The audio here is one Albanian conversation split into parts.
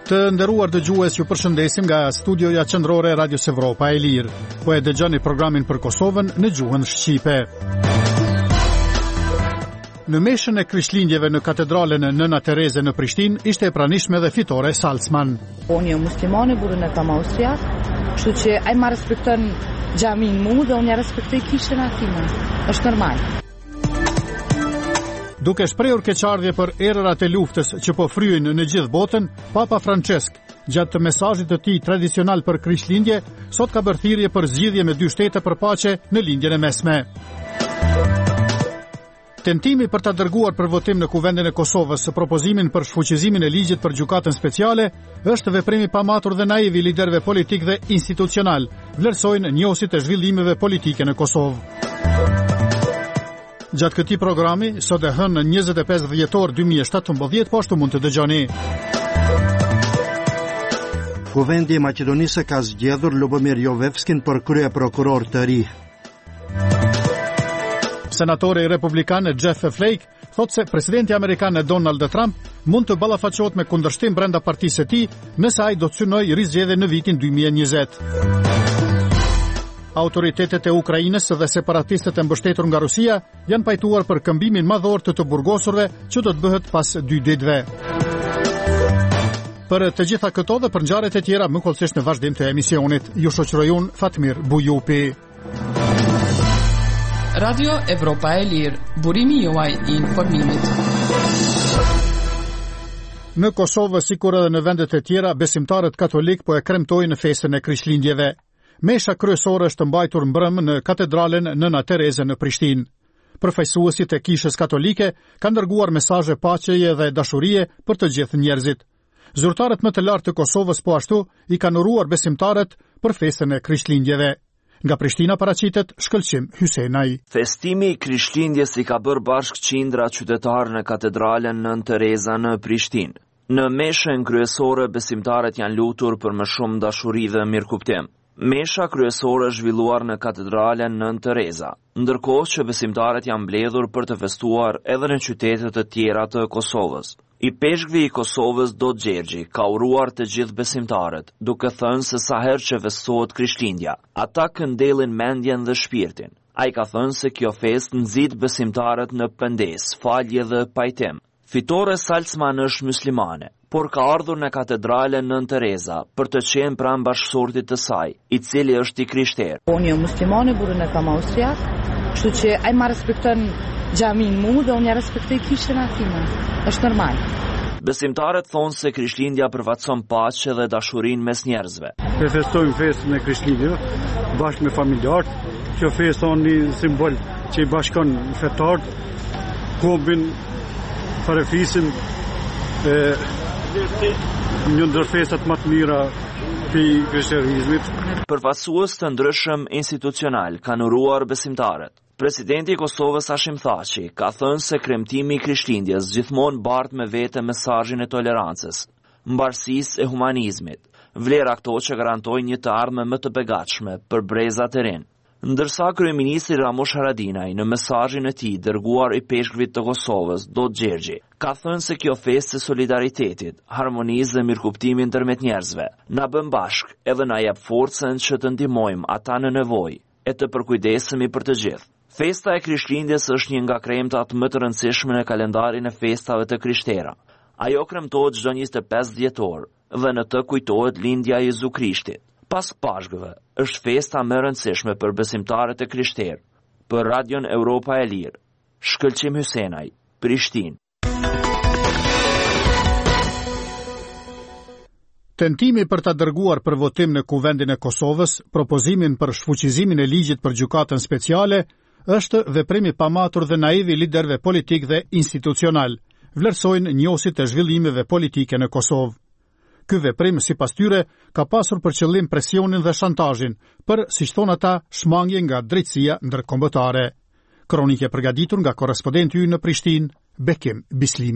Të nderuar dëgjues, ju përshëndesim nga studioja qendrore e Radios Evropa e Lirë. Po e dëgjoni programin për Kosovën në gjuhën shqipe. Në meshën e Krishtlindjeve në katedralen e Nëna Tereze në Prishtinë ishte e pranishme dhe fitore Salzman. Unë jam muslimane, burrin e kam austriak, kështu që ai ma respekton xhamin mu dhe unë ja respektoj kishën atime. Është normal. Duke shprehur keqardhje për erërat e luftës që po fryejnë në gjithë botën, Papa Francesk, gjatë mesazhit të tij tradicional për Krishtlindje, sot ka bërë thirrje për zgjidhje me dy shtete për paqe në lindjen e mesme. Tentimi për ta dërguar për votim në Kuvendin e Kosovës propozimin për shfuqizimin e ligjit për gjykatën speciale është veprim i pamatur dhe naiv i liderëve politik dhe institucional, vlerësojnë njohësit e zhvillimeve politike në Kosovë. Gjatë këtij programi, sot e hënë 25 dhjetor 2017, po ashtu mund të dëgjoni. Kuvendi i Maqedonisë ka zgjedhur Lubomir Jovevskin për krye prokuror të ri. Senatori republikan Jeff Flake thotë se presidenti amerikan Donald Trump mund të ballafaqohet me kundërshtim brenda partisë së tij nëse ai do të synojë rizgjedhje në vitin 2020. Autoritetet e Ukrainës dhe separatistët e mbështetur nga Rusia janë pajtuar për këmbimin madhor të burgosurve që do të bëhet pas 2 ditëve. Për të gjitha këto dhe për ngjarjet e tjera më kollësisht në vazhdim të emisionit, ju shoqëroj unë Fatmir Bujupi. Radio Evropa e Lirë, burimi juaj i informimit. Në Kosovë, sikur edhe në vendet e tjera, besimtarët katolik po e kremtojnë festën e Krishtlindjeve. Mesha kryesore është mbajtur mbrëmë në katedralen Nëna Tereze në Prishtinë. Përfaqësuesit e kishës katolike kanë dërguar mesazhe paqeje dhe dashurie për të gjithë njerëzit. Zyrtarët më të lartë të Kosovës po ashtu i kanë uruar besimtarët për festën e Krishtlindjeve. Nga Prishtina paraqitet Shkëlqim Hysenaj. Festimi i Krishtlindjes i ka bërë bashkë qindra qytetarë në katedralen Nëna Tereza në Prishtinë. Në meshën kryesore besimtarët janë lutur për më shumë dashuri dhe mirëkuptim. Mesha kryesore zhvilluar në katedralen Nëna Tereza, ndërkohë që besimtarët janë mbledhur për të festuar edhe në qytete të tjera të Kosovës. I peshkvi i Kosovës Dot Gjergji ka uruar të gjithë besimtarët, duke thënë se sa herë që festohet Krishtlindja, ata këndellin mendjen dhe shpirtin. Ai ka thënë se kjo festë nxit besimtarët në pendes, falje dhe pajtim. Fitore Salzman është muslimane, por ka ardhur në katedralen Nëna Tereza për të qenë pranë bashkësortit të saj, i cili është i krishterë. Unë jam muslimane, burrin e kam austriak, kështu që ai ma respekton xhamin mu dhe unë ja respektoj kishën atime. Është normal. Besimtarët thonë se Krishtlindja përfaqëson paqe dhe dashurinë mes njerëzve. Ne festojmë festën e Krishtlindjeve bashkë me familjarët. Kjo festë është një simbol që i bashkon fetarët, kombin, parafisin një ndër festat më të mira të krishterëzimit. Përfaqësues të ndryshëm institucional kanë uruar besimtarët. Presidenti i Kosovës Hashim Thaçi ka thënë se kremtimi i Krishtlindjes gjithmonë bart me vete mesazhin e tolerancës, mbarësisë e humanizmit, vlera këto që garantojnë një të ardhme më të begatshme për brezat e rinë. Ndërsa kryeministri Ramush Haradinaj në mesazhin e tij dërguar i peshkvit të Kosovës Dot Gjergji ka thënë se kjo festë e solidaritetit, harmonisë dhe mirëkuptimit ndërmjet njerëzve na bën bashk edhe na jep forcën që të ndihmojmë ata në nevojë e të përkujdesemi për të gjithë. Festa e Krishtlindjes është një nga kremtat më të rëndësishme në kalendarin e festave të krishtera. Ajo kremtohet çdo 25 dhjetor dhe në të kujtohet lindja e Jezu Krishtit. Pas Pashkëve, është festa më e rëndësishme për besimtarët e krishterë. Për Radion Evropa e Lirë, Shkëlqim Hysenaj, Prishtinë. Tentimi për ta dërguar për votim në Kuvendin e Kosovës propozimin për shfuqizimin e ligjit për gjykatën speciale është veprim i pamatur dhe naiv i liderëve politik dhe institucional, vlerësojnë njohësit e zhvillimeve politike në Kosovë. Ky veprim, sipas tyre, ka pasur për qëllim presionin dhe shantazhin për, siç thonë ata, shmangje nga drejtësia ndërkombëtare. Kronike përgatitur nga korrespondenti ynë në Prishtinë, Bekim Bislimi.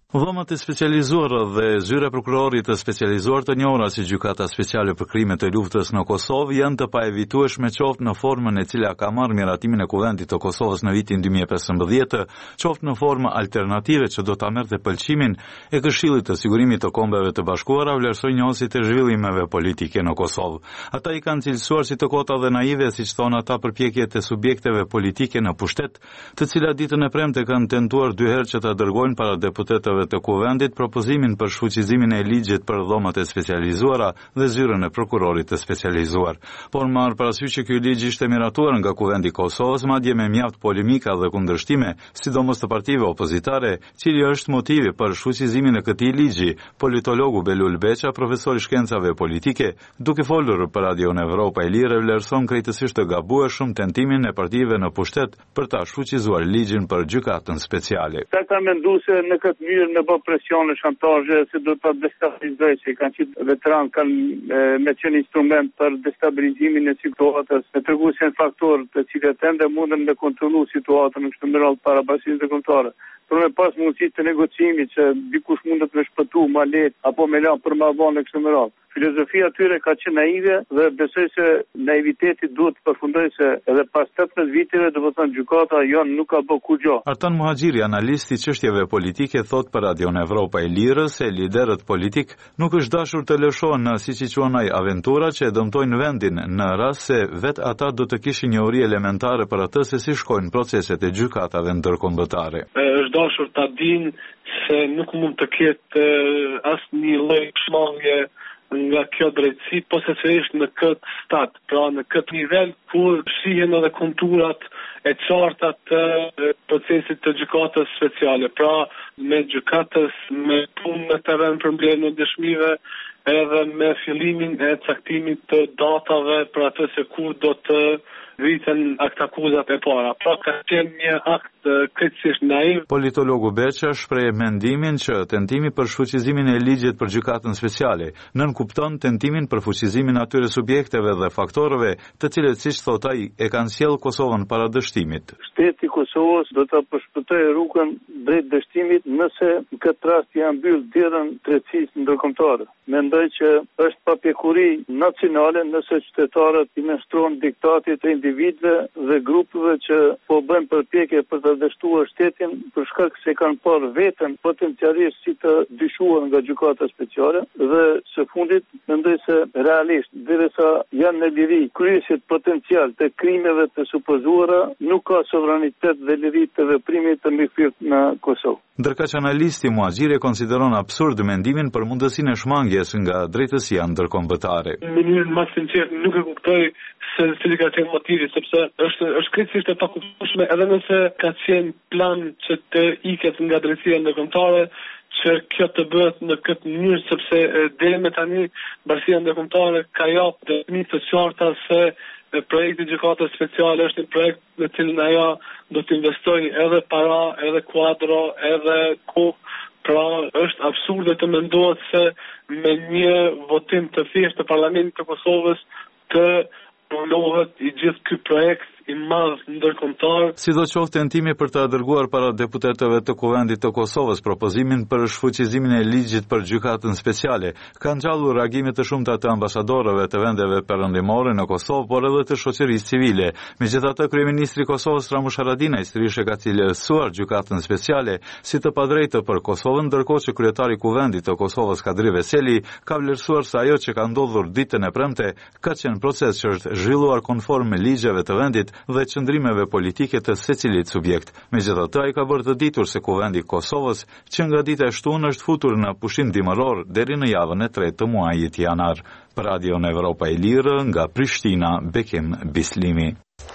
Dhomët e specializuara dhe zyra prokurorit të specializuar të njohura si gjykata speciale për krimet e luftës në Kosovë janë të paevitueshme qoftë në formën e cila ka marrë miratimin e Kuvendit të Kosovës në vitin 2015, qoftë në formë alternative që do ta merrte pëlqimin e Këshillit të Sigurimit të Kombeve të Bashkuara vlerësoi njohësit e zhvillimeve politike në Kosovë. Ata i kanë cilësuar si të kota dhe naive, siç thonë ata, përpjekjet e subjekteve politike në pushtet, të cilat ditën e premte kanë tentuar dy herë që ta dërgojnë para deputetëve të Kuvendit propozimin për shfuqizimin e ligjit për dhomët e specializuara dhe zyrën e prokurorit të specializuar. Por marrë parasysh që ky ligj ishte miratuar nga Kuvendi i Kosovës, madje me mjaft polemika dhe kundërshtime, sidomos të partive opozitare, cili është motivi për shfuqizimin e këtij ligji. Politologu Belul Beqa, profesor i shkencave politike, duke folur për Radio Evropa e Lirë, vlerëson krejtësisht të gabueshëm tentimin e partive në pushtet për ta shfuqizuar ligjin për gjykatën speciale. Ka menduar se në këtë mënyrë në bë presione, shantazhe, se do të destabilizoj, që kanë qenë veteran, kanë me qenë instrument për destabilizimin e situatës, me treguesen faktor të cilët ende mundën me kontrollu situatën në këtë mënyrë para bashkisë ndërkombëtare. Për me pas mundësi të negocimit që dikush mundet me shpëtu ma lehtë apo me lënë për ma vonë në këtë mënyrë. Filozofia tyre ka qenë naive dhe besoj se naiviteti duhet të përfundojë, se edhe pas 18 viteve do të thonë gjykata nuk ka bë kurrë. Artan Muhaxhiri, analist i çështjeve politike, thot për Radio Evropa e Lirë se liderët politik nuk është dashur të lëshohen në, siç i quajnë ai, aventura që dëmtojnë vendin, në rast se vetë ata do të kishin njohuri elementare për atë se si shkojnë proceset e gjykatave ndërkombëtare. Është dashur ta dinë se nuk mund të ketë asnjë lloj shmangje nga kjo drejtësi, posaçërisht në këtë stat, pra në këtë nivel kur shihen edhe konturat e qarta të procesit të gjykatës speciale, pra me gjykatës, me punë në terren për mbledhjen e dëshmive, edhe me fillimin e caktimit të datave për atë se kur do të rriten aktakuzat e para. Pra ka qenë një akt krejtësisht naiv. Politologu Beqa shpreh mendimin që tentimi për shfuqizimin e ligjit për gjykatën speciale nënkupton tentimin për fuqizimin atyre subjekteve dhe faktorëve të cilët, siç thot ai, e kanë sjellë Kosovën para dështimit. Shteti i Kosovës do ta përshpëtojë rrugën drejt dështimit nëse në këtë rast janë mbyll derën drejtësisë ndërkombëtare. Mendoj që është papjekuri nacionale nëse qytetarët i menstruon diktatit e individëve dhe grupeve që po bëjnë përpjekje për të dështuar shtetin për shkak se kanë parë veten potencialisht si të dyshuar nga gjykata speciale, dhe së fundit mendoj se realisht derisa janë në liri kryesit potencial të krimeve të supozuara, nuk ka sovranitet dhe liri të veprimit të mbikëqyrtë në Kosovë. Ndërkaq analisti Muhaxhiri konsideron absurd mendimin për mundësinë e shmangjes nga drejtësia ndërkombëtare. Në mënyrën më sinqertë nuk e kuptoj se cili ka qenë motivi, sepse është krejtësisht e pakuptueshme, edhe nëse ka qenë plan që të iket nga drejtësia ndërkombëtare, që kjo të bëhet në këtë mënyrë, sepse deri me tani bashkia ndërkombëtare ka japë dëshmi të qarta se projekti gjykatës speciale është një projekt në cilin ajo do të investojë edhe para, edhe kuadro, edhe kohë. Pra është absurde të mendohet se me një votim të thjeshtë të Parlamentit të Kosovës të punohet i gjithë ky projekt i madh ndërkombëtar. Sidoqoftë tentimi për të dërguar para deputetëve të Kuvendit të Kosovës propozimin për shfuqizimin e ligjit për gjykatën speciale ka ngjallur reagime të shumta të ambasadorëve të vendeve perëndimore në Kosovë, por edhe të shoqërisë civile. Megjithatë, kryeministri i Kosovës Ramush Haradinaj sërish e ka cilësuar gjykatën speciale si të padrejtë për Kosovën, ndërkohë që kryetari i Kuvendit të Kosovës Kadri Veseli ka vlerësuar se ajo që ka ndodhur ditën e premte ka qenë proces që është zhvilluar konform me ligjeve të vendit dhe qëndrimeve politike të secilit subjekt. Megjithatë, ai ka bërë të ditur se Kuvendi i Kosovës, që nga dita e shtunë është futur në pushim dimëror deri në javën e 3 të muajit janar. Për Radio Evropa e Lirë, nga Prishtina, Bekim Bislimi.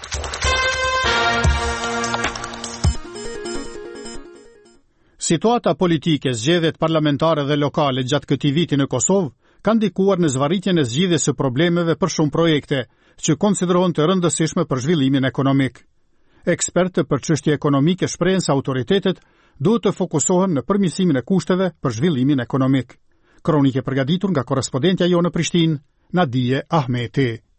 Situata politike, zgjedhjet parlamentare dhe lokale gjatë këtij viti në Kosovë kanë ndikuar në zvarritjen e zgjidhjes së problemeve për shumë projekte që konsiderohen të rëndësishme për zhvillimin ekonomik. Ekspertë për çështje ekonomike shprehen se autoritetet duhet të fokusohen në përmirësimin e kushteve për zhvillimin ekonomik. Kronikë përgatitur nga korrespondentja jonë në Prishtinë, Nadije Ahmeti.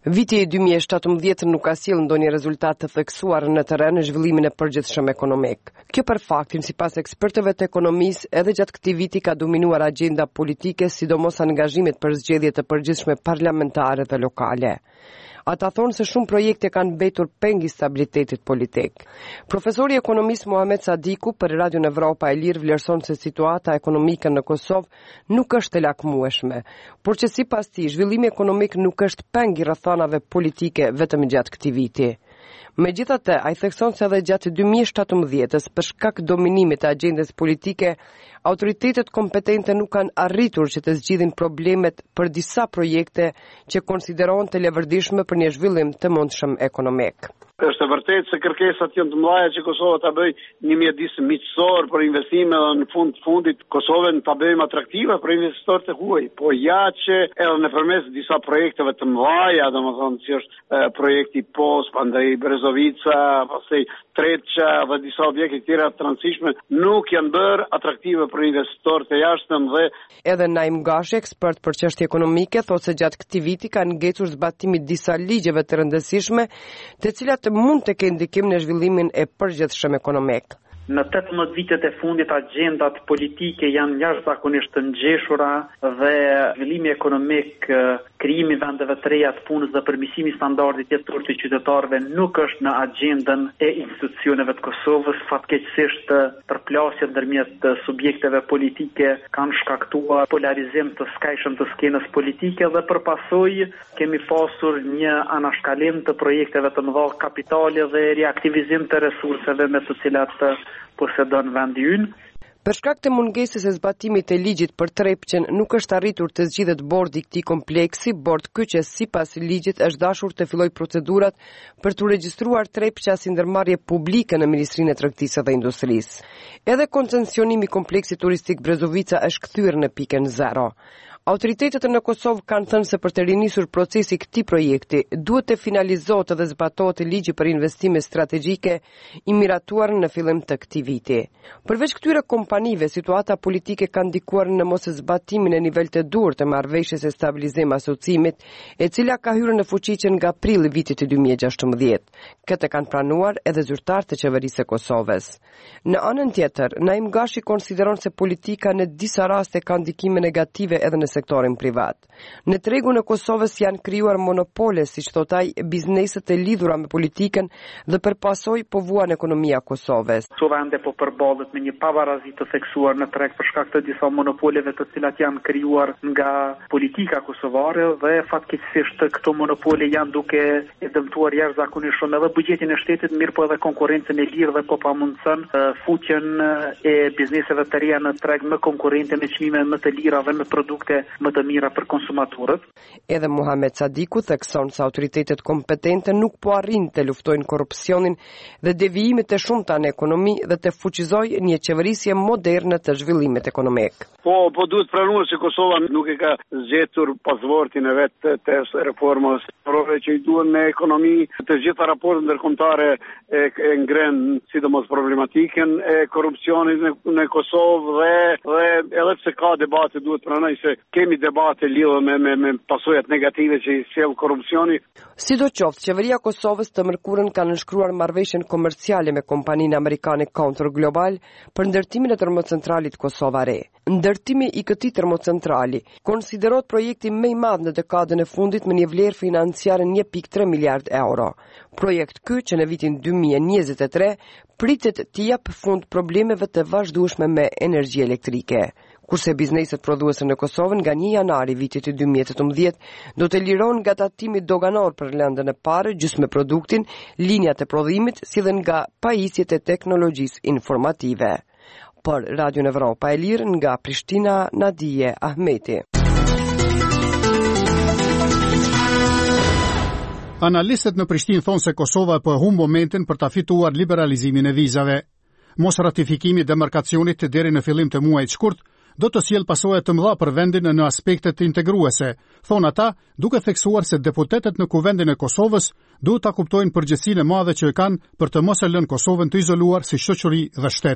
Viti 2017 nuk ka sjellë ndonjë rezultat të theksuar në terren në zhvillimin e përgjithshëm ekonomik. Kjo për faktin, sipas ekspertëve të ekonomisë, edhe gjatë këtij viti ka dominuar agjenda politike, sidomos angazhimet për zgjedhje të përgjithshme parlamentare dhe lokale. Ata thonë se shumë projekte kanë mbetur peng i stabilitetit politik. Profesori ekonomist Muhamet Sadiku për Radio Evropa e Lirë vlerëson se situata ekonomike në Kosovë nuk është e lakmueshme, por që sipas tij zhvillimi ekonomik nuk është peng i rrethanave politike vetëm gjatë këtij viti. Megjithatë, ai thekson se edhe gjatë 2017-s, për shkak dominimit të agjendës politike, autoritetet kompetente nuk kanë arritur që të zgjidhin problemet për disa projekte që konsiderohen të levërdishme për një zhvillim të mundshëm ekonomik. Është vërtet se kërkesat janë të mëdha që Kosova ta bëj një mjedis miqësor për investime dhe në fundit Kosovën ta bëjmë atraktive për investitorët e huaj. Po ja që edhe nëpërmes disa projekteve të mëdha, domethënë si është projekti POS, pandej Brezovica, pastaj Treça dhe disa objekte tjera të rëndësishme nuk janë bërë atraktive për investitorët e jashtëm dhe edhe Naim Gashi, ekspert për çështje ekonomike, thotë se gjatë këtij viti kanë ngecur zbatimi disa ligjeve të rëndësishme, të cilat mund të kenë ndikim në zhvillimin e përgjithshëm ekonomik. Në 18 vitet e fundit agjendat politike janë jashtëzakonisht të ngjeshura dhe zhvillimi ekonomik, krijimi vendeve të reja të punës dhe përmirësimi i standardit jetësor të qytetarëve nuk është në agjendën e institucioneve të Kosovës. Fatkeqësisht përplasjet ndërmjet subjekteve politike kanë shkaktuar polarizim të skajshëm të skenës politike dhe për pasojë kemi pasur një anashkalim të projekteve të mëdha kapitale dhe reaktivizim të resurseve me të cilat posedon vendi ynë. Për shkak të mungesës e zbatimit të ligjit për Trepçën, nuk është arritur të zgjidhet bordi i këtij kompleksi, bord ky që sipas ligjit është dashur të fillojë procedurat për të regjistruar Trepça si ndërmarrje publike në Ministrinë e Tregtisë dhe Industrisë. Edhe koncesionimi i kompleksit turistik Brezovica është kthyer në pikën 0. Autoritetet në Kosovë kanë thënë se për të rinisur procesi këtij projekti, duhet të finalizohet dhe zbatohet ligji për investime strategjike i miratuar në fillim të këtij viti. Përveç këtyre kompanive, situata politike ka ndikuar në moszbatimin e nivel të duhur të marrëveshjes e stabilizim asociimit, e cila ka hyrë në fuqi që nga prilli vitit të 2016. Këtë kanë pranuar edhe zyrtarët e qeverisë së Kosovës. Në anën tjetër, Naim Gashi konsideron se politika në disa raste ka ndikime negative edhe në sektorin privat. Në tregun e Kosovës janë krijuar monopole, siç thot ai, bizneset e lidhura me politikën dhe për pasojë po vuan ekonomia e Kosovës. Kosova ende po përballet me një pavarazi të theksuar në treg për shkak të disa monopoleve të cilat janë krijuar nga politika kosovare dhe fatkeqësisht këto monopole janë duke e dëmtuar jashtëzakonisht shumë edhe buxhetin e shtetit, mirë po edhe konkurrencën e lirë dhe po pamundson fuqjen e bizneseve të reja në treg me konkurrente me çmime më të lira dhe me produkte më të mira për konsumatorët. Edhe Muhamet Sadiku thekson se autoritetet kompetente nuk po arrin të luftojnë korrupsionin dhe devijimet e shumta në ekonomi dhe të fuqizojë një qeverisje moderne të zhvillimit ekonomik. Po duhet pranuar se Kosova nuk e ka zgjetur pasaportin e vet të reformës që i duhen në ekonomi. Të gjitha raportet ndërkombëtare e ngren sidomos problematikën e korrupsionit në Kosovë dhe edhe pse ka debate, duhet pranoj se kemi debate lidhur me pasojat negative që i sjell korrupsioni. Sidoqoftë, qeveria e Kosovës të mërkurën ka nënshkruar marrëveshjen komerciale me kompaninë amerikane Counter Global për ndërtimin e termocentralit Kosova Re. Ndërtimi i këtij termocentrali konsiderohet projekti më i madh në dekadën e fundit me një vlerë financiare 1.3 miliard euro. Projekt ky që në vitin 2023 pritet të japë fund problemeve të vazhdueshme me energji elektrike. Kurse bizneset prodhuese në Kosovë nga 1 janari vitit 2018 do të lirohen nga tatimi doganor për lëndën e parë, gjysmë produktin, linjat e prodhimit, si dhe nga pajisjet e teknologjisë informative. Për Radio Evropa e Lirë nga Prishtina, Nadije Ahmeti. Analistët në Prishtinë thonë se Kosova po humb momentin për ta fituar liberalizimin e vizave. Mos ratifikimi i demarkacionit deri në fillim të muajit shkurt do të sjellë pasoja të mëdha për vendin në aspektet integruese, thonë ata, duke theksuar se deputetët në Kuvendin e Kosovës duhet ta kuptojnë përgjegjësinë e madhe që e kanë për të mos e lënë Kosovën të izoluar si shoqëri dhe shtet.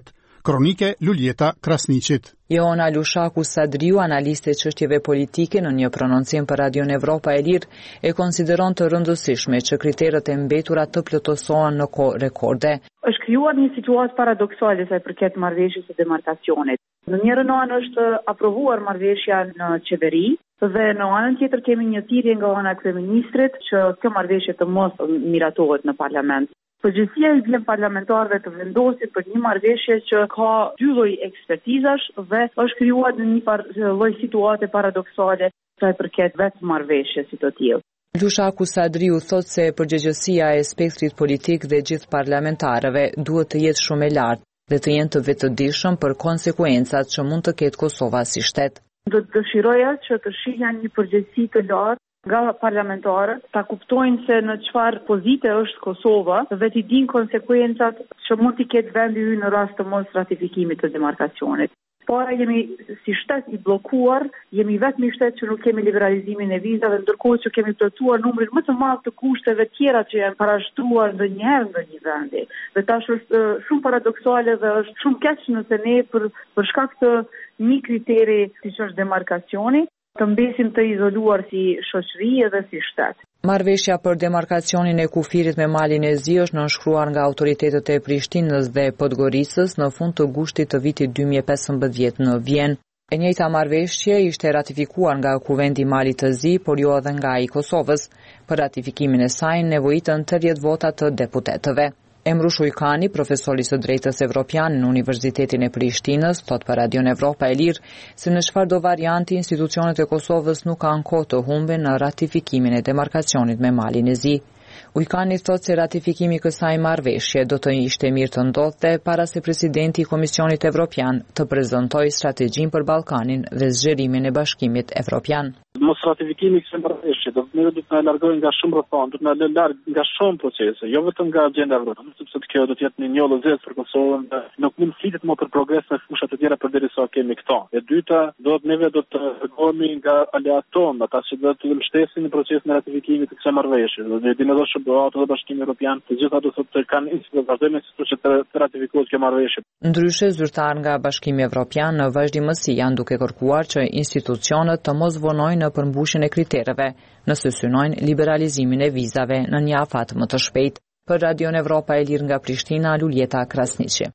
Kronike Luljeta Krasniqit. Joana Lushaku Sadriu, analiste çështjeve politike, në një prononcim për Radion Evropa e Lirë, e konsideron të rëndësishme që kriteret e mbetura të plotësohen në kohë rekorde. Është krijuar një situatë paradoksale sa i përket marrëveshjes së demarkacionit. Në njërin anë është aprovuar marrëveshja në qeveri dhe në anën tjetër kemi një thirrje nga ana e kryeministrit që kjo marrëveshje të mos miratohet në parlament. Përgjegjësia i vjen parlamentarëve të vendosin për një marrëveshje që ka dy lloj ekspertizash dhe është krijuar në një lloj situate paradoksale sa i përket vetë marrëveshjes si të tillë. Lushaku Sadriu thot se përgjegjësia e spektrit politik dhe gjithë parlamentarëve duhet të jetë shumë e lartë dhe të jenë të vetëdijshëm për konsekuencat që mund të ketë Kosova si shtet. Do të dëshiroja që të shihen një përgjegjësi të lartë nga parlamentarët, ta kuptojnë se në çfarë pozite është Kosova dhe të dinë konsekuencat që mund të ketë vendi ynë në rast të mos ratifikimit të demarkacionit. Para jemi si shtet i bllokuar, jemi vetëm shtet që nuk kemi liberalizimin e vizave, ndërkohë që kemi plotësuar numrin më të madh të kushteve tjera që janë parashtruar ndonjëherë në një vendi. Dhe tash është shumë paradoksale dhe është shumë keq nëse ne për shkak të një kriteri siç është demarkacioni, të mbesim të izoluar si shoqëri edhe si shtet. Marrëveshja për demarkacionin e kufirit me Malin e Zi është nënshkruar nga autoritetet e Prishtinës dhe Podgoricës në fund të gushtit të vitit 2015 në Vjenë. E njëjta marrëveshje ishte ratifikuar nga Kuvendi i Malit të Zi, por jo edhe nga i Kosovës. Për ratifikimin e saj nevojitën 80 vota të deputetëve. Emru Shujkani, profesori së drejtës evropian në Universitetin e Prishtinës, thot për Radion Evropa e Lirë se në çfarëdo varianti institucionet e Kosovës nuk kanë kohë të humben në ratifikimin e demarkacionit me Malin e Zi. Ujkani thot se ratifikimi kësaj marrëveshje do të ishte mirë të ndodhte para se presidenti i Komisionit Evropian të prezantojë strategjinë për Ballkanin dhe zgjerimin e Bashkimit Evropian. Mos ratifikimi i kësaj marrëveshje do të na largojë nga shumë rrethana, do të na lë larg nga shumë procese, jo vetëm nga agenda evropiane, sepse kjo do të jetë një njollë zezë për Kosovën, nuk mund flitet më për progres në fusha të tjera përderisa kemi këto. E dyta, neve do të kërkojmë nga aleat tonë, ata që do të mbështesin në procesin e ratifikimit të kësaj marrëveshje. Do të dinë edhe SBA-t dhe Bashkimi Evropian, të gjitha do të kanë institutë vazhdojmë që të ratifikohet kjo marrëveshje. Ndryshe, zyrtar nga Bashkimi Evropian në vazhdimësi janë duke kërkuar që institucionet të mos vonojnë në përmbushjen e kritereve, nëse synojnë liberalizimin e vizave në një afat më të shpejtë. Për Radion Evropa e Lirë nga Prishtina, Luljeta Krasniqi.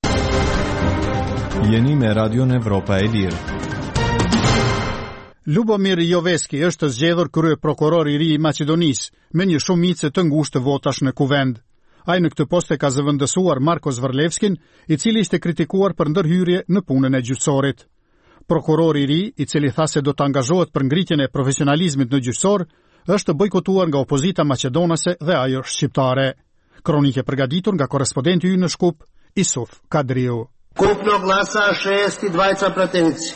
Jeni me Radion Evropa e Lirë. Lubomir Joveski është zgjedhur kryeprokuror i ri i Maqedonisë me një shumicë të ngushtë të votash në kuvend. Ai në këtë post e ka zëvendësuar Marko Zvrlevskin, i cili ishte kritikuar për ndërhyrje në punën e gjyqësorit. Prokurori i ri, i cili tha se do të angazhohet për ngritjen e profesionalizmit në gjyqësor, është bojkotuar nga opozita maqedonase dhe ajo shqiptare. Kronike përgatitur nga korespondenti ynë në Shkup, Isuf Kadriu. Kupno glasa 6:20 protenci.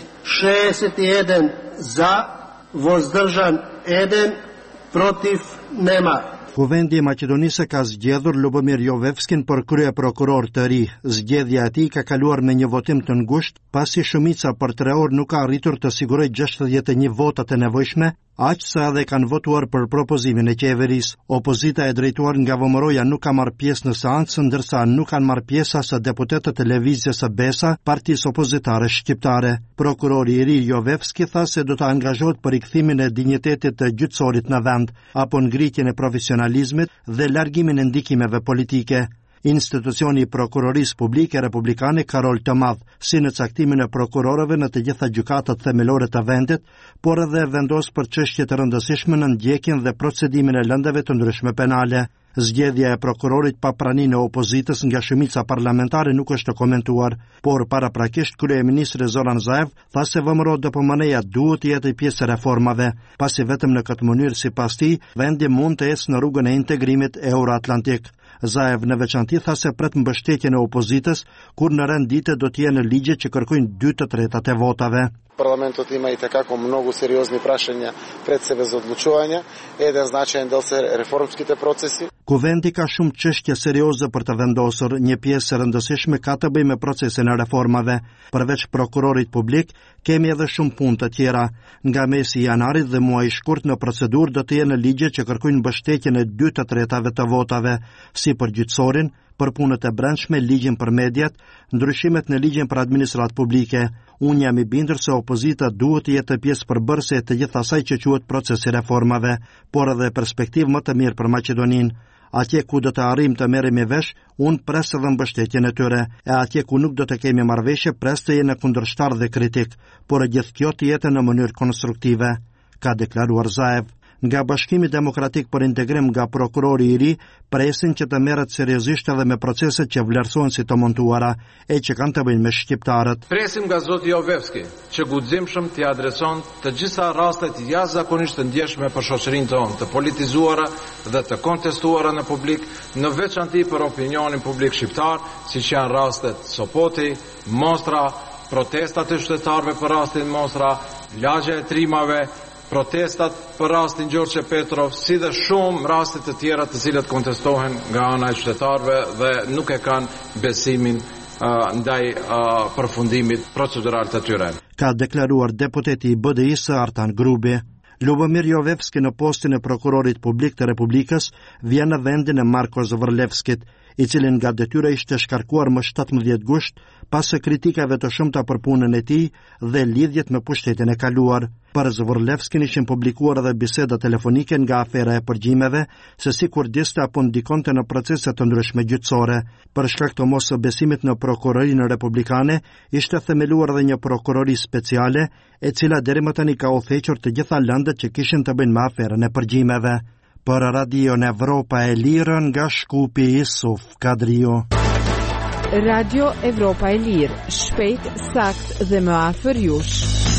61 za, vozdržan 1, protiv nema. Kuvendi i Maqedonisë ka zgjedhur Lubomir Jovevskin për kryeprokuror të ri. Zgjedhja e tij ka kaluar me një votim të ngushtë, pasi shumica për 3 orë nuk ka arritur të sigurojë 61 votat e nevojshme, aq sa edhe kanë votuar për propozimin e qeverisë. Opozita e drejtuar nga Vomoroja nuk ka marrë pjesë në seancë, ndërsa nuk kanë marrë pjesë as deputetët e lëvizjes së BESA, partisë opozitare shqiptare. Prokurori i ri Jovevski tha se do të angazhohet për rikthimin e dinjitetit të gjyqësorit në vend, apo ngritjen e profesionalizmit dhe largimin e ndikimeve politike. Institucioni i prokurorisë publike republikane ka rol të madh, si në caktimin e prokurorëve në të gjitha gjykatat themelore të vendit, por edhe vendos për çështje të rëndësishme në ndjekjen dhe procedimin e lëndeve të ndryshme penale. Zgjedhja e prokurorit pa praninë e opozitës nga shumica parlamentare nuk është komentuar, por paraprakisht kryeministri Zoran Zaev tha se VMRO-DPMN-ja duhet të jetë pjesë e reformave, pasi vetëm në këtë mënyrë sipas tij vendi mund të ecë në rrugën e integrimit euroatlantik. Zaev në veçanti tha se pret mbështetjen e opozitës, kur në rendite do të jenë ligje që kërkojnë 2/3 e votave. Парламентот има и такако многу сериозни прашања пред себе за одлучување, еден значаен дел се реформските процеси. Kuvendi ka shumë çështje serioze për të vendosur, një pjesë e rëndësishme ka të bëjë me procesin e reformave. Përveç prokurorit publik, kemi edhe shumë punë të tjera. Nga mesi i janarit dhe muaji i shkurt në procedurë do të jenë ligje që kërkojnë mbështetjen e 2/3 të votave, si për gjyqësorin, për punët e brendshme, ligjin për mediat, ndryshimet në ligjin për administratë publike. Unë jam i bindur se opozita duhet të jetë pjesë përbërëse të gjithë asaj që quhet procesi reformave, por edhe perspektivë më të mirë për Maqedoninë. Atje ku do të arrim të merremi vesh, unë pres edhe mbështetjen e tyre, e atje ku nuk do të kemi marrëveshje, pres të jenë kundërshtar dhe kritik, por e gjithë kjo të jetë në mënyrë konstruktive, ka deklaruar Zaev. Nga Bashkimi Demokratik për Integrim nga prokurori i ri, presin që të merret seriozisht edhe me proceset që vlerësohen si të montuara e që kanë të bëjnë me shqiptarët. Presim nga zoti Jovevski që guximshëm t'i adreson të gjitha rastet jashtëzakonisht të ndjeshme për shoqërinë tonë, të politizuara dhe të kontestuara në publik, në veçanti për opinionin publik shqiptar, siç janë rastet Sopoti, Mostra, protestat e qytetarëve për rastin Mostra, lagja e trimave, protestat për rastin Gjorgje Petrov, si dhe shumë rastet të tjera të cilat kontestohen nga ana e qytetarëve dhe nuk e kanë besimin ndaj përfundimit procedural të tyre. Ka deklaruar deputeti i BDI-s Artan Grubi. Lubomir Jovevski në postin e prokurorit publik të Republikës vjen në vendin e Marko Zvërlevskit, i cili nga detyra ishte shkarkuar më 17 gusht pas kritikave të shumta për punën e tij dhe lidhjet me pushtetin e kaluar. Për Zvërlevskin ishin publikuar edhe biseda telefonike nga afera e përgjimeve, se si kur diste apo ndikonte në procese të ndryshme gjyqësore. Për shkak të mos besimit në prokurorinë republikane, ishte themeluar edhe një prokurori speciale, e cila deri më tani ka udhëhequr të gjitha lëndët që kishin të bëjnë me aferën e përgjimeve. Për Radio Evropa e Lirë nga Shkupi Isuf Kadrio. Radio Evropa e Lirë, shpejt, sakt dhe më afër jush.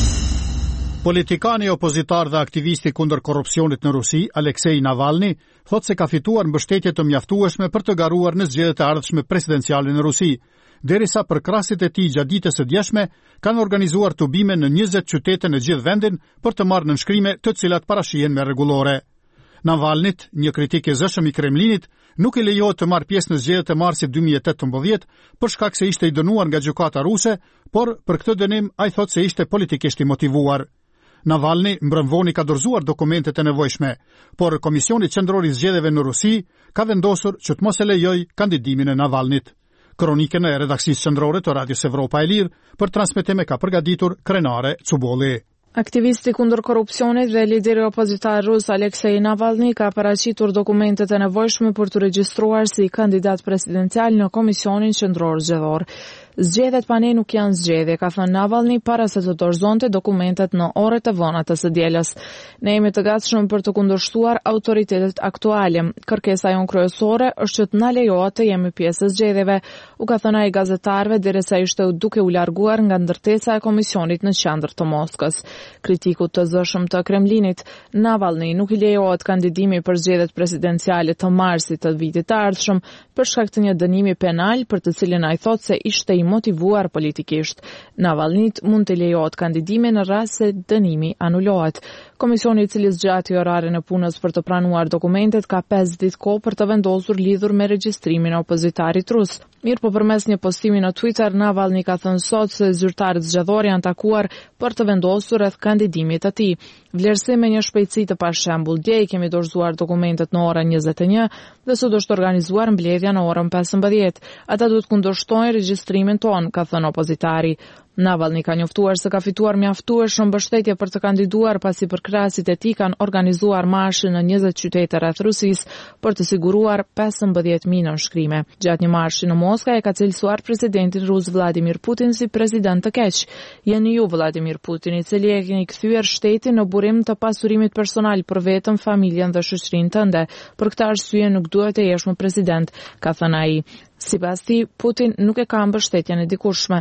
Politikani opozitar dhe aktivisti kundër korrupsionit në Rusi, Aleksej Navalny, thot se ka fituar mbështetje të mjaftueshme për të garuar në zgjedhjet e ardhshme presidenciale në Rusi, derisa për krahasit e tij gjatë ditës së djeshme kanë organizuar tubime në 20 qytete në gjithë vendin për të marrë nënshkrime të cilat parashihen me rregullore. Navalnit, një kritik i zëshëm i Kremlinit, nuk i lejohet të marrë pjesë në zgjedhjet e marsit 2018 për shkak se ishte i dënuar nga gjykata ruse, por për këtë dënim ai thot se ishte politikisht i motivuar. Navalny mbrëmvoni ka dorëzuar dokumentet e nevojshme, por Komisioni Qendror i Zgjedhjeve në Rusi ka vendosur që të mos e lejojë kandidimin e Navalnit. Kronikën e redaksisë qendrore të Radios Evropa e Lirë për transmetim ka përgatitur Krenare Cubolli. Aktivisti kundër korrupsionit dhe lideri opozitar rus Aleksej Navalny ka paraqitur dokumentet e nevojshme për të regjistruar si kandidat presidencial në Komisionin Qendror Zgjedhor. Zgjedhjet pa ne nuk janë zgjedhje, ka thënë Navalny para se të dorëzonte dokumentet në orët e vona të së dielës. Ne jemi të gatshëm për të kundërshtuar autoritetet aktuale. Kërkesa jonë kryesore është që të na lejohet të jemi pjesë e zgjedhjeve, u ka thënë ai gazetarëve derisa ishte duke u larguar nga ndërtesa e komisionit në qendër të Moskës. Kritikut të zëshëm të Kremlinit, Navalny nuk i lejohet kandidimi për zgjedhjet presidenciale të marsit të vitit të ardhshëm për shkak të një dënimi penal për të cilin ai thotë se ishte i motivuar politikisht. Navalnit mund të lejohet kandidimi në rast se dënimi anulohet. Komisioni i cili zgjati orarin e punës për të pranuar dokumentet ka 5 ditë kohë për të vendosur lidhur me regjistrimin e opozitarit rus. Mirë po përmes një postimi në Twitter, Navalny ka thënë sot se zyrtarët zgjedhor janë takuar për të vendosur rreth kandidimit të tij. Vlerësim me një shpejtësi të pashembull. Dje i kemi dorëzuar dokumentet në orën 21 dhe sot është organizuar mbledhja në orën 15. Ata duhet kundërshtojnë regjistrimin ton, ka thënë opozitari. Navalny ka njoftuar se ka fituar mjaftueshëm mbështetje për të kandiduar pasi përkrahasit e tij kanë organizuar marshe në 20 qytete rreth Rusisë për të siguruar 15.000 nënshkrime. Gjatë një marshi në Moskë e ka cilësuar presidentin rus Vladimir Putin si president të keq. Jeni ju Vladimir Putin, i cili e keni kthyer shtetin në burim të pasurimit personal për veten, familjen dhe shoqërinë tënde. Për këtë arsye nuk duhet të jesh më president, ka thënë ai. Sipas tij, Putin nuk e ka mbështetjen e dikurshme.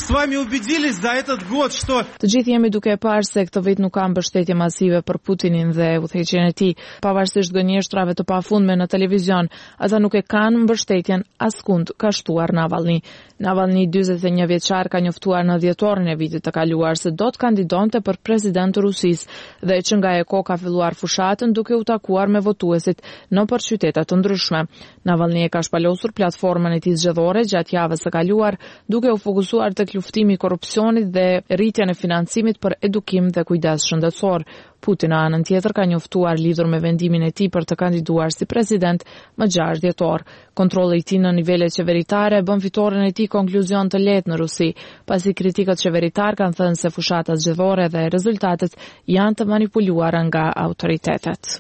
Të gjithë jemi duke e parë se këtë vit nuk ka mbështetje masive për Putinin dhe udhëheqjen e tij, pavarësisht gënjeshtrave të pafundme në televizion. Ata nuk e kanë mbështetjen askund, ka shtuar Navalny. Navalny, 41 vjeçar, ka njoftuar në dhjetorin e vitit të kaluar se do të kandidonte për president të Rusisë dhe që nga e ko ka filluar fushatën duke u takuar me votuesit në për qytete të ndryshme. Navalny e ka shpalosur platformën reformën e tij zgjedhore gjatë javës së kaluar, duke u fokusuar tek luftimi i korrupsionit dhe rritjen e financimit për edukim dhe kujdes shëndetësor. Putin, anën tjetër, ka njoftuar lidhur me vendimin e tij për të kandiduar si president më 6 dhjetor. Kontrolli i tij në nivelet qeveritare bën fitoren e tij konkluzion të lehtë në Rusi, pasi kritikët qeveritar kanë thënë se fushata zgjedhore dhe rezultatet janë të manipuluara nga autoritetet.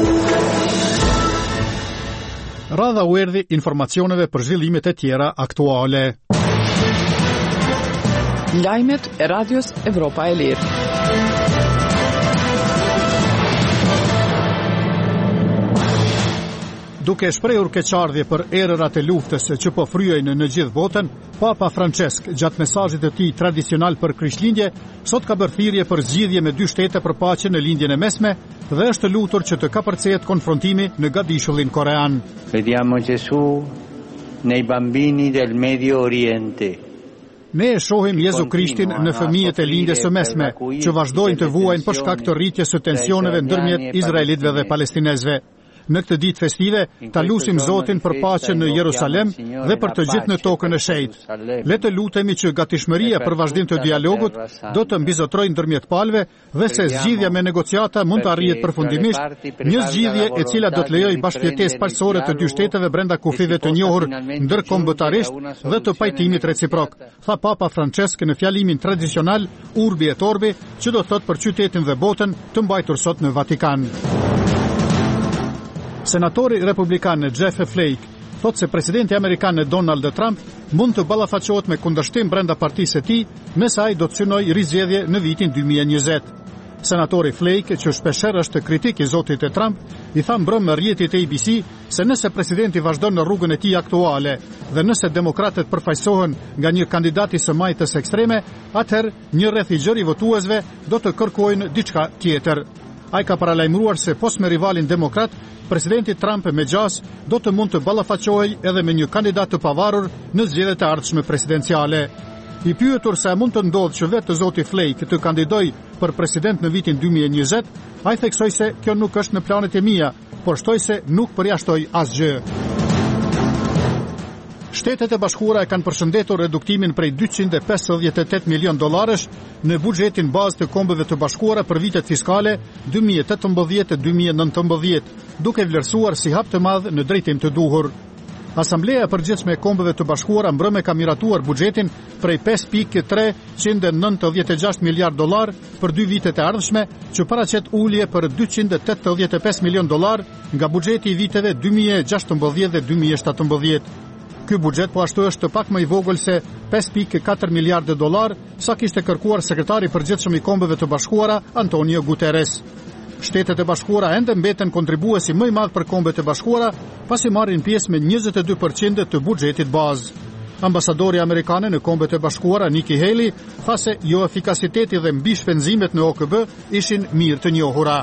Radha u erdhi informacioneve për zhvillimet e tjera aktuale. Lajmet e Radios Evropa e Lirë. Duke shprehur keqardhje për erërat e luftës që po fryejnë në gjithë botën, Papa Francesc, gjatë mesazhit të tij tradicional për Krishtlindje, sot ka bërë thirrje për zgjidhje me 2 shtete për paqe në lindjen e mesme dhe është lutur që të kapërcehet konfrontimi në gadishullin korean. Vediamo Gesù nei bambini del Medio Oriente. Ne e shohim Jezu Krishtin në fëmijët e lindjes së mesme, që vazhdojnë të vuajnë për shkak të rritjes së tensioneve ndërmjet izraelitëve dhe palestinezëve. Në këtë ditë festive, ta lutim Zotin për paqen në Jerusalem dhe për të gjithë në tokën e shenjtë. Le të lutemi që gatishmëria për vazhdim të dialogut do të mbizotrojë ndërmjet palëve dhe se zgjidhja me negociata mund të arrihet përfundimisht, një zgjidhje e cila do të lejojë bashkëjetesë paqësore të 2 shteteve brenda kufive të njohur ndërkombëtarisht dhe të pajtimit reciprok, tha Papa Francesc në fjalimin tradicional Urbi et Orbi, që do thotë për qytetin dhe botën, të mbajtur sot në Vatikan. Senatori republikan Jeff Flake thot se presidenti amerikan Donald Trump mund të ballafaqohet me kundërshtim brenda partisë së tij nëse ai do të synojë rizgjedhje në vitin 2020. Senatori Flake, që shpeshherë është kritik i zotit e Trump, i tha mbrëm në rrjetit e ABC se nëse presidenti vazhdon në rrugën e tij aktuale dhe nëse demokratët përfaqësohen nga një kandidat i së majtës ekstreme, atëherë një rreth i gjerë i votuesve do të kërkojnë diçka tjetër. Ai ka paralajmëruar se pos me rivalin demokrat, presidenti Trump me gjas do të mund të ballafaqohej edhe me një kandidat të pavarur në zgjedhjet e ardhshme presidenciale. I pyetur se a mund të ndodhë që vetë zoti Flake të kandidojë për president në vitin 2020, ai theksoi se kjo nuk është në planet e mia, por shtoi se nuk përjashtoi asgjë. Shtetet e Bashkuara e kanë përshëndetur reduktimin prej $258 milion në buxhetin bazë të Kombeve të Bashkuara për vitet fiskale 2018-2019, duke vlerësuar si hap të madh në drejtim të duhur. Asambleja e Përgjithshme e Kombeve të Bashkuara mbrëmë ka miratuar buxhetin prej $5.396 miliard për 2 vitet e ardhshme, që paraqet ulje për $285 milion nga buxheti i viteve 2016 dhe 2017. Ky buxhet po ashtu është pak më i vogël se $5.4 miliardë, sa kishte kërkuar sekretari i përgjithshëm i Kombeve të Bashkuara Antonio Guterres. Shtetet e Bashkuara ende mbeten kontribuesi më i madh për Kombet e Bashkuara, pasi marrin pjesë me 22% të buxhetit bazë. Ambasadori amerikan në Kombet e Bashkuara Nikki Haley tha se jo efikasiteti dhe mbi shpenzimet në OKB ishin mirë të njohura.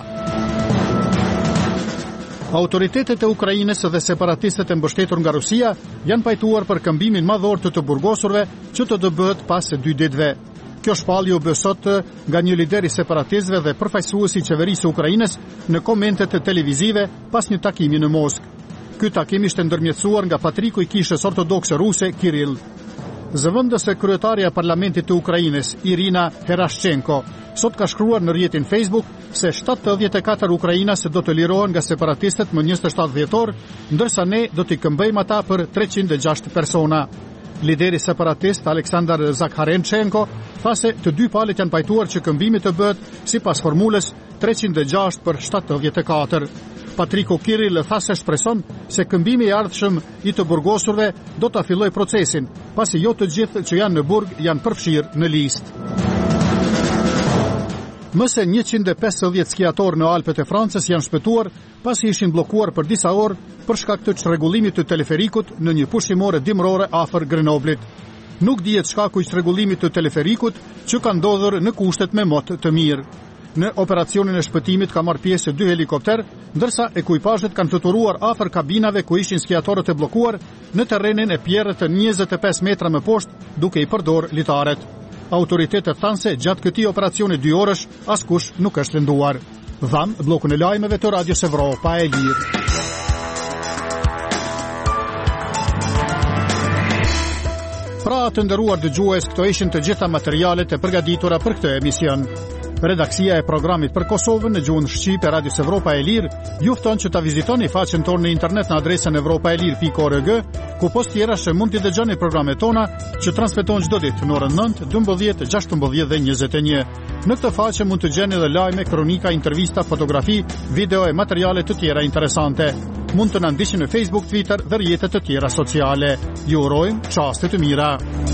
Autoritetet e Ukrainës dhe separatistët e mbështetur nga Rusia janë pajtuar për këmbimin madhor të burgosurve që të bëhet pas 2 ditëve. Kjo shpallje u bë sot nga një lider i separatistëve dhe përfaqësuesi i qeverisë së Ukrainës në komentet televizive pas një takimi në Moskë. Ky takim ishte ndërmjetësuar nga patriku i kishës ortodokse ruse Kirill. Zëvendës e kryetarja e parlamentit të Ukrainës, Irina Herashchenko, sot ka shkruar në rrjetin Facebook se 74 ukrainas do të lirohen nga separatistët më 27 dhjetor, ndërsa ne do t'i këmbejmë ata për 306 persona. Lideri separatist Aleksandar Zakharenchenko tha se të 2 palët janë pajtuar që këmbimi të bëhet sipas formulës 306 për 74. Patriku Kirill tha se shpreson se këmbimi i ardhshëm i të burgosurve do ta fillojë procesin, pasi jo të gjithë që janë në burg janë përfshirë në listë. Më se 150 skiatorë në Alpet e Francës janë shpëtuar pasi ishin bllokuar për disa orë për shkak të çrregullimit të teleferikut në një pushimore dimrore afër Grenoblit. Nuk dihet shkaku i çrregullimit të teleferikut, që ka ndodhur në kushtet me mot të mirë. Në operacionin e shpëtimit ka marrë pjesë 2 helikopter, ndërsa ekuipazhet kanë fluturuar afër kabinave ku ishin skiatorët e bllokuar në terrenin e pjerrët 25 metra më poshtë, duke i përdorur litaret. Autoritetet thanë se gjatë këtij operacioni 2 orësh askush nuk është lënduar. Dham bllokun e lajmeve të Radios Evropa e Lirë. Të nderuar dëgjues, këto ishin të gjitha materialet e përgatitura për këtë emision. Redaksia e programit për Kosovën në gjuhën shqipe e Radios Evropa e Lirë ju fton që ta vizitoni faqen tonë në internet në adresën evropaelir.org, ku post tjera që mund t'i dëgjoni programet tona që transmeton çdo ditë në orën 9, 12, 16 dhe 21. Në këtë faqe mund të gjeni edhe lajme, kronika, intervista, fotografi, video e materiale të tjera interesante. Mund të na ndiqni në Facebook, Twitter dhe rrjetet të tjera sociale. Ju urojmë çaste të mira.